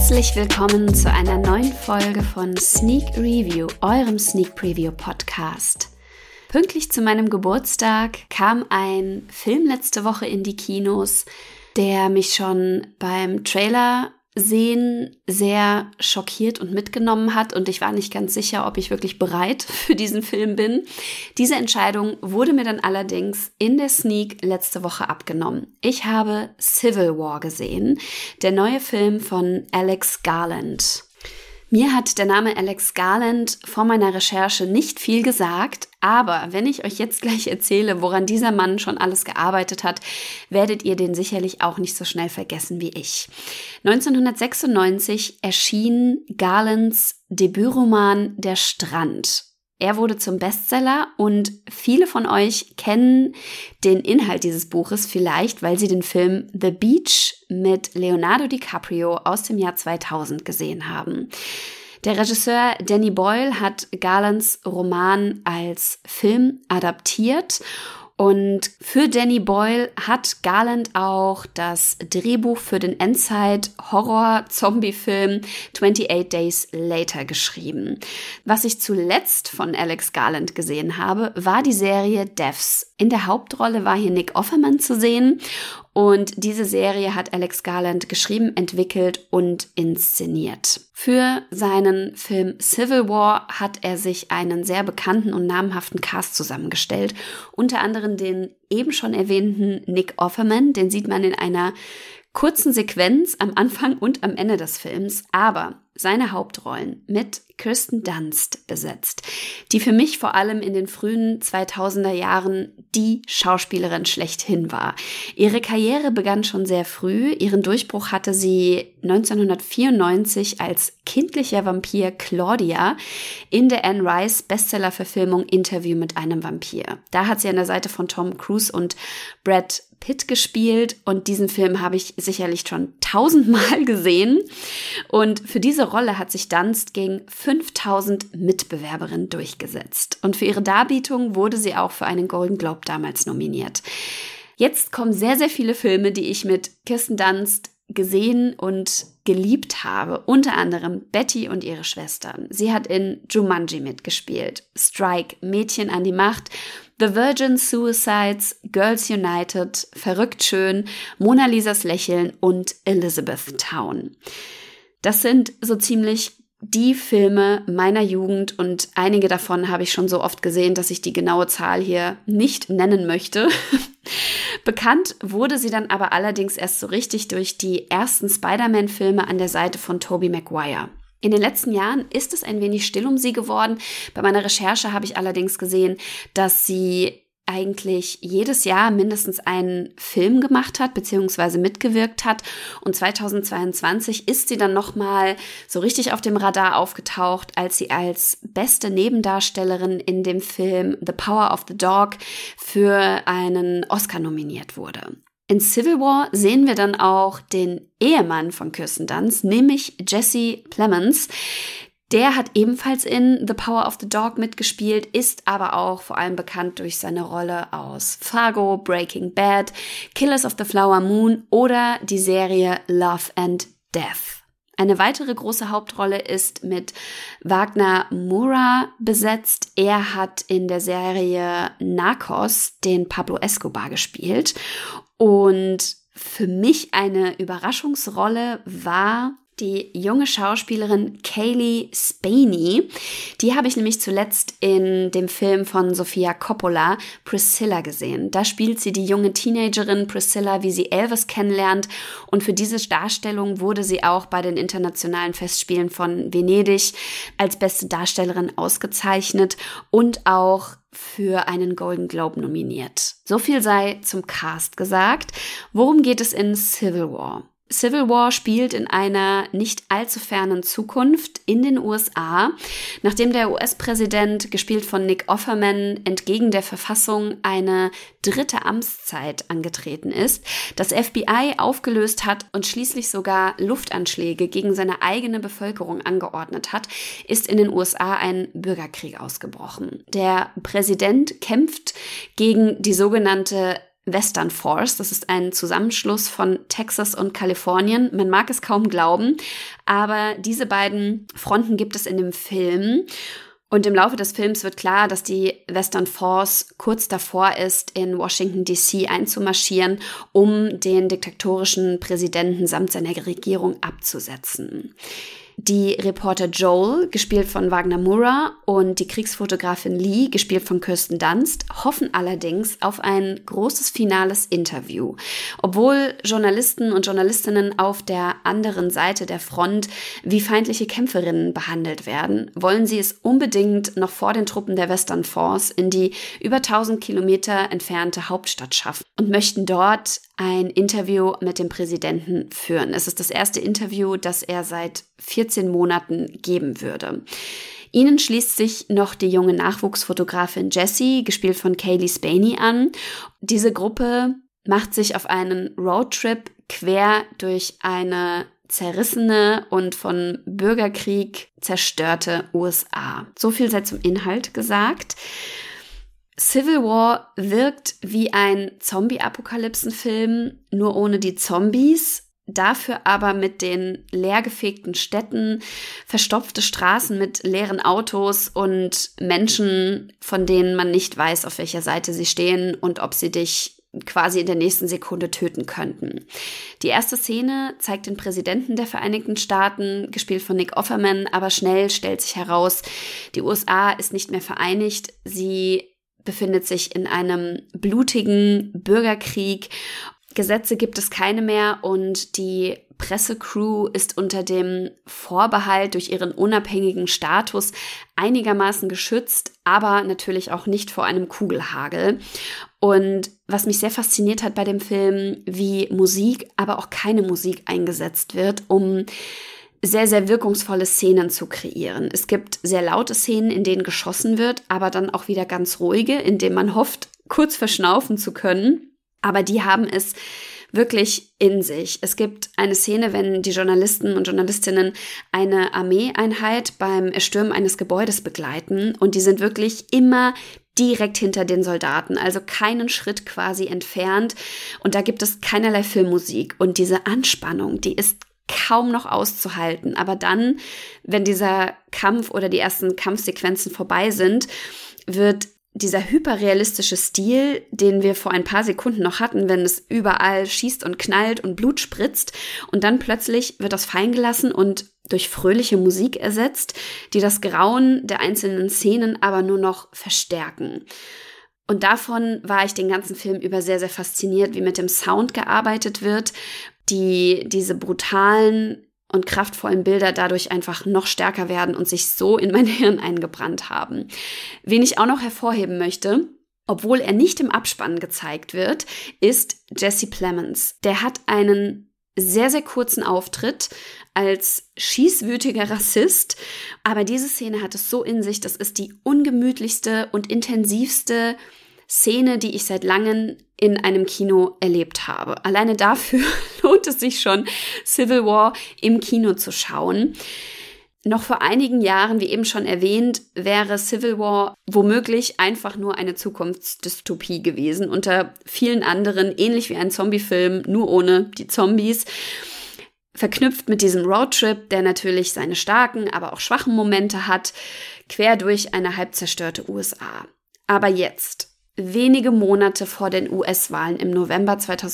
Herzlich willkommen zu einer neuen Folge von Sneak Review, eurem Sneak Preview Podcast. Pünktlich zu meinem Geburtstag kam ein Film letzte Woche in die Kinos, der mich schon beim Trailer sehen sehr schockiert und mitgenommen hat und ich war nicht ganz sicher, ob ich wirklich bereit für diesen Film bin. Diese Entscheidung wurde mir dann allerdings in der Sneak letzte Woche abgenommen. Ich habe Civil War gesehen, der neue Film von Alex Garland. Mir hat der Name Alex Garland vor meiner Recherche nicht viel gesagt, aber wenn ich euch jetzt gleich erzähle, woran dieser Mann schon alles gearbeitet hat, werdet ihr den sicherlich auch nicht so schnell vergessen wie ich. 1996 erschien Garlands Debütroman Der Strand. Er wurde zum Bestseller und viele von euch kennen den Inhalt dieses Buches vielleicht, weil sie den Film The Beach mit Leonardo DiCaprio aus dem Jahr 2000 gesehen haben. Der Regisseur Danny Boyle hat Garlands Roman als Film adaptiert. Und für Danny Boyle hat Garland auch das Drehbuch für den Endzeit-Horror-Zombie-Film 28 Days Later geschrieben. Was ich zuletzt von Alex Garland gesehen habe, war die Serie Devs. In der Hauptrolle war hier Nick Offerman zu sehen und diese Serie hat Alex Garland geschrieben, entwickelt und inszeniert. Für seinen Film Civil War hat er sich einen sehr bekannten und namhaften Cast zusammengestellt, unter anderem den eben schon erwähnten Nick Offerman, den sieht man in einer kurzen Sequenz am Anfang und am Ende des Films, aber seine Hauptrollen mit Kirsten Dunst besetzt, die für mich vor allem in den frühen 2000er Jahren die Schauspielerin schlechthin war. Ihre Karriere begann schon sehr früh. Ihren Durchbruch hatte sie 1994 als kindlicher Vampir Claudia in der Anne Rice Bestseller-Verfilmung Interview mit einem Vampir. Da hat sie an der Seite von Tom Cruise und Brad Pitt gespielt und diesen Film habe ich sicherlich schon 1000-mal gesehen. Und für diese Rolle hat sich Dunst gegen 5000 Mitbewerberinnen durchgesetzt. Und für ihre Darbietung wurde sie auch für einen Golden Globe damals nominiert. Jetzt kommen sehr, sehr viele Filme, die ich mit Kirsten Dunst gesehen und geliebt habe. Unter anderem Betty und ihre Schwestern. Sie hat in Jumanji mitgespielt, Strike, Mädchen an die Macht, The Virgin Suicides, Girls United, Verrückt schön, Mona Lisas Lächeln und Elizabethtown. Das sind so ziemlich die Filme meiner Jugend und einige davon habe ich schon so oft gesehen, dass ich die genaue Zahl hier nicht nennen möchte. Bekannt wurde sie dann aber allerdings erst so richtig durch die ersten Spider-Man-Filme an der Seite von Tobey Maguire. In den letzten Jahren ist es ein wenig still um sie geworden. Bei meiner Recherche habe ich allerdings gesehen, dass sie eigentlich jedes Jahr mindestens einen Film gemacht hat bzw. mitgewirkt hat und 2022 ist sie dann nochmal so richtig auf dem Radar aufgetaucht, als sie als beste Nebendarstellerin in dem Film The Power of the Dog für einen Oscar nominiert wurde. In Civil War sehen wir dann auch den Ehemann von Kirsten Dunst, nämlich Jesse Plemons. Der hat ebenfalls in The Power of the Dog mitgespielt, ist aber auch vor allem bekannt durch seine Rolle aus Fargo, Breaking Bad, Killers of the Flower Moon oder die Serie Love and Death. Eine weitere große Hauptrolle ist mit Wagner Moura besetzt. Er hat in der Serie Narcos den Pablo Escobar gespielt. Und für mich eine Überraschungsrolle war die junge Schauspielerin Cailee Spaeny. Die habe ich nämlich zuletzt in dem Film von Sofia Coppola, Priscilla, gesehen. Da spielt sie die junge Teenagerin Priscilla, wie sie Elvis kennenlernt. Und für diese Darstellung wurde sie auch bei den internationalen Festspielen von Venedig als beste Darstellerin ausgezeichnet und auch für einen Golden Globe nominiert. So viel sei zum Cast gesagt. Worum geht es in Civil War? Civil War spielt in einer nicht allzu fernen Zukunft in den USA, nachdem der US-Präsident, gespielt von Nick Offerman, entgegen der Verfassung eine dritte Amtszeit angetreten ist, das FBI aufgelöst hat und schließlich sogar Luftanschläge gegen seine eigene Bevölkerung angeordnet hat, ist in den USA ein Bürgerkrieg ausgebrochen. Der Präsident kämpft gegen die sogenannte Western Force. Das ist ein Zusammenschluss von Texas und Kalifornien. Man mag es kaum glauben, aber diese beiden Fronten gibt es in dem Film. Und im Laufe des Films wird klar, dass die Western Force kurz davor ist, in Washington D.C. einzumarschieren, um den diktatorischen Präsidenten samt seiner Regierung abzusetzen. Die Reporter Joel, gespielt von Wagner Moura, und die Kriegsfotografin Lee, gespielt von Kirsten Dunst, hoffen allerdings auf ein großes finales Interview. Obwohl Journalisten und Journalistinnen auf der anderen Seite der Front wie feindliche Kämpferinnen behandelt werden, wollen sie es unbedingt noch vor den Truppen der Western Force in die über 1000 Kilometer entfernte Hauptstadt schaffen und möchten dort ein Interview mit dem Präsidenten führen. Es ist das erste Interview, das er seit 14 Monaten geben würde. Ihnen schließt sich noch die junge Nachwuchsfotografin Jessie, gespielt von Kaylee Spaney, an. Diese Gruppe macht sich auf einen Roadtrip quer durch eine zerrissene und von Bürgerkrieg zerstörte USA. So viel sei zum Inhalt gesagt. Civil War wirkt wie ein Zombie-Apokalypsen-Film, nur ohne die Zombies, dafür aber mit den leergefegten Städten, verstopfte Straßen mit leeren Autos und Menschen, von denen man nicht weiß, auf welcher Seite sie stehen und ob sie dich quasi in der nächsten Sekunde töten könnten. Die erste Szene zeigt den Präsidenten der Vereinigten Staaten, gespielt von Nick Offerman, aber schnell stellt sich heraus, die USA ist nicht mehr vereinigt, sie befindet sich in einem blutigen Bürgerkrieg. Gesetze gibt es keine mehr und die Pressecrew ist unter dem Vorbehalt durch ihren unabhängigen Status einigermaßen geschützt, aber natürlich auch nicht vor einem Kugelhagel. Und was mich sehr fasziniert hat bei dem Film, wie Musik, aber auch keine Musik eingesetzt wird, um sehr, sehr wirkungsvolle Szenen zu kreieren. Es gibt sehr laute Szenen, in denen geschossen wird, aber dann auch wieder ganz ruhige, in denen man hofft, kurz verschnaufen zu können. Aber die haben es wirklich in sich. Es gibt eine Szene, wenn die Journalisten und Journalistinnen eine Armeeeinheit beim Erstürmen eines Gebäudes begleiten und die sind wirklich immer direkt hinter den Soldaten, also keinen Schritt quasi entfernt und da gibt es keinerlei Filmmusik und diese Anspannung, die ist kaum noch auszuhalten. Aber dann, wenn dieser Kampf oder die ersten Kampfsequenzen vorbei sind, wird dieser hyperrealistische Stil, den wir vor ein paar Sekunden noch hatten, wenn es überall schießt und knallt und Blut spritzt und dann plötzlich wird das fallen gelassen und durch fröhliche Musik ersetzt, die das Grauen der einzelnen Szenen aber nur noch verstärken. Und davon war ich den ganzen Film über sehr, sehr fasziniert, wie mit dem Sound gearbeitet wird, diese brutalen und kraftvollen Bilder dadurch einfach noch stärker werden und sich so in mein Hirn eingebrannt haben. Wen ich auch noch hervorheben möchte, obwohl er nicht im Abspann gezeigt wird, ist Jesse Plemons. Der hat einen sehr, sehr kurzen Auftritt als schießwütiger Rassist, aber diese Szene hat es so in sich, das ist die ungemütlichste und intensivste Szene, die ich seit langem in einem Kino erlebt habe. Alleine dafür lohnt es sich schon, Civil War im Kino zu schauen. Noch vor einigen Jahren, wie eben schon erwähnt, wäre Civil War womöglich einfach nur eine Zukunftsdystopie gewesen, unter vielen anderen, ähnlich wie ein Zombiefilm, nur ohne die Zombies. Verknüpft mit diesem Roadtrip, der natürlich seine starken, aber auch schwachen Momente hat, quer durch eine halb zerstörte USA. Aber jetzt, wenige Monate vor den US-Wahlen im November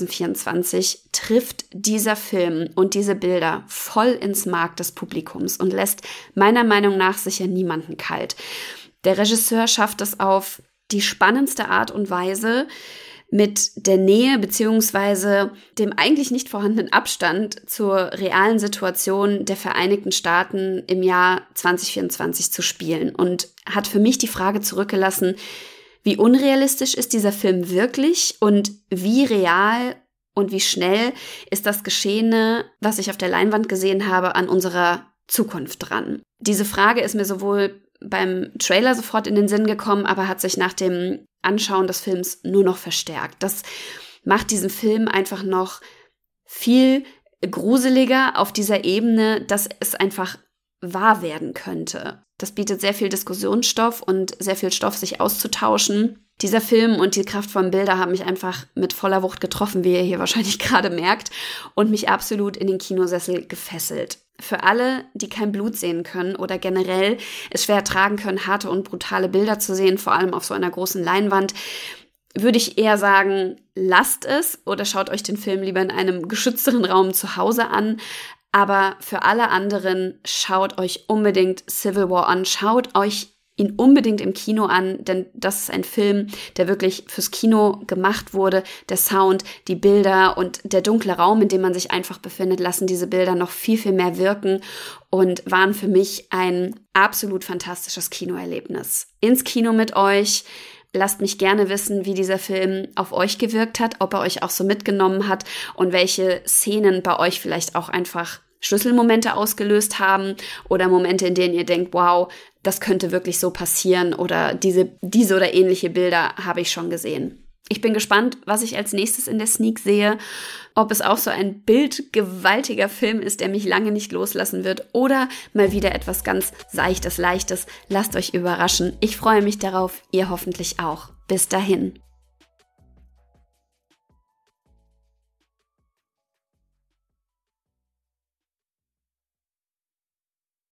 2024 trifft dieser Film und diese Bilder voll ins Mark des Publikums und lässt meiner Meinung nach sicher niemanden kalt. Der Regisseur schafft es auf die spannendste Art und Weise, mit der Nähe bzw. dem eigentlich nicht vorhandenen Abstand zur realen Situation der Vereinigten Staaten im Jahr 2024 zu spielen und hat für mich die Frage zurückgelassen, wie unrealistisch ist dieser Film wirklich und wie real und wie schnell ist das Geschehene, was ich auf der Leinwand gesehen habe, an unserer Zukunft dran? Diese Frage ist mir sowohl beim Trailer sofort in den Sinn gekommen, aber hat sich nach dem Anschauen des Films nur noch verstärkt. Das macht diesen Film einfach noch viel gruseliger auf dieser Ebene, dass es einfach wahr werden könnte. Das bietet sehr viel Diskussionsstoff und sehr viel Stoff, sich auszutauschen. Dieser Film und die kraftvollen Bilder haben mich einfach mit voller Wucht getroffen, wie ihr hier wahrscheinlich gerade merkt, und mich absolut in den Kinosessel gefesselt. Für alle, die kein Blut sehen können oder generell es schwer ertragen können, harte und brutale Bilder zu sehen, vor allem auf so einer großen Leinwand, würde ich eher sagen, lasst es oder schaut euch den Film lieber in einem geschützteren Raum zu Hause an. Aber für alle anderen, schaut euch unbedingt Civil War an, schaut euch ihn unbedingt im Kino an, denn das ist ein Film, der wirklich fürs Kino gemacht wurde. Der Sound, die Bilder und der dunkle Raum, in dem man sich einfach befindet, lassen diese Bilder noch viel, viel mehr wirken und waren für mich ein absolut fantastisches Kinoerlebnis. Ins Kino mit euch. Lasst mich gerne wissen, wie dieser Film auf euch gewirkt hat, ob er euch auch so mitgenommen hat und welche Szenen bei euch vielleicht auch einfach Schlüsselmomente ausgelöst haben oder Momente, in denen ihr denkt, wow, das könnte wirklich so passieren oder diese oder ähnliche Bilder habe ich schon gesehen. Ich bin gespannt, was ich als nächstes in der Sneak sehe, ob es auch so ein bildgewaltiger Film ist, der mich lange nicht loslassen wird oder mal wieder etwas ganz Seichtes, Leichtes. Lasst euch überraschen. Ich freue mich darauf, ihr hoffentlich auch. Bis dahin.